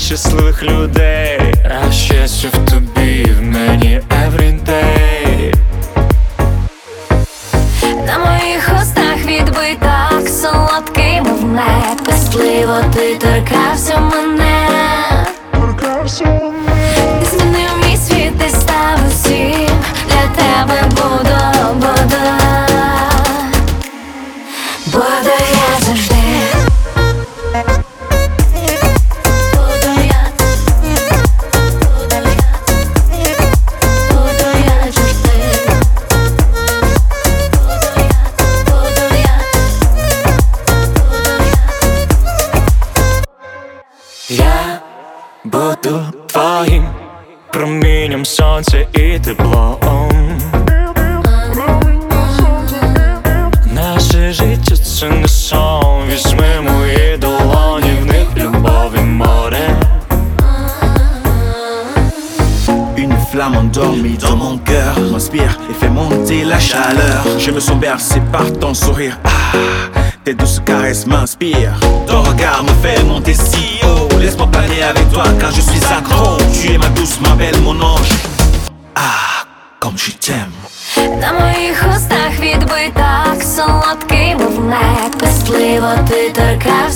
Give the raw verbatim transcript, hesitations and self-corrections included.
щасливих людей, а щастя в тобі, в мені everyday. На моїх устах відбиток солодкий, мов мед. Пестливо ти торкався мене. Ти змінив мій світ, ти став усім. Для тебе буду, буду, буду я завжди. Буду я, буду я, буду я завжди. Буду я, буду я. Я буду твоїм промінням сонця і теплом. Наше життя це не сон. Візьми мої долоні, в них любов і море. Une flamme endormie dans mon cœur m'inspire et fait monter la chaleur. Je me sens bercé par ton sourire. Ah, tes douces caresses m'inspirent. Ton regard me fait monter si haut. Laisse-moi planer avec toi car je suis accro. Tu es ma douce, ma belle, mon ange. Ah, comme je t'aime. На моїх устах відбиток солодкий, мов мед. Пестливо ти торкався